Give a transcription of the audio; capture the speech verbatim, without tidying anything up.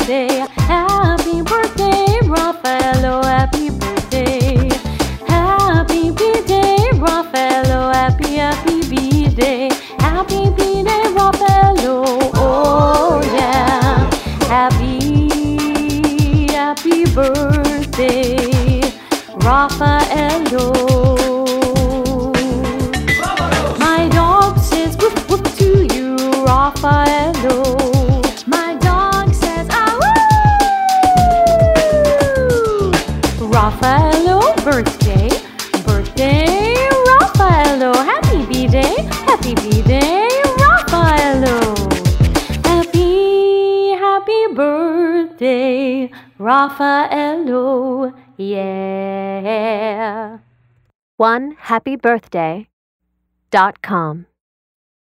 birthday, happy birthday, Raffaello, happy birthday. Happy birthday, Raffaello, happy, happy birthday. Happy birthday, Raffaello, oh yeah. Happy, happy birthday, Raffaello. My dog says woof woof to you, Raffaello. My dog says ah woo. Raffaello, birthday, birthday, Raffaello. Happy birthday, happy birthday, Raffaello. Happy, happy birthday, Raffaello, yeah. one happy birthday dot com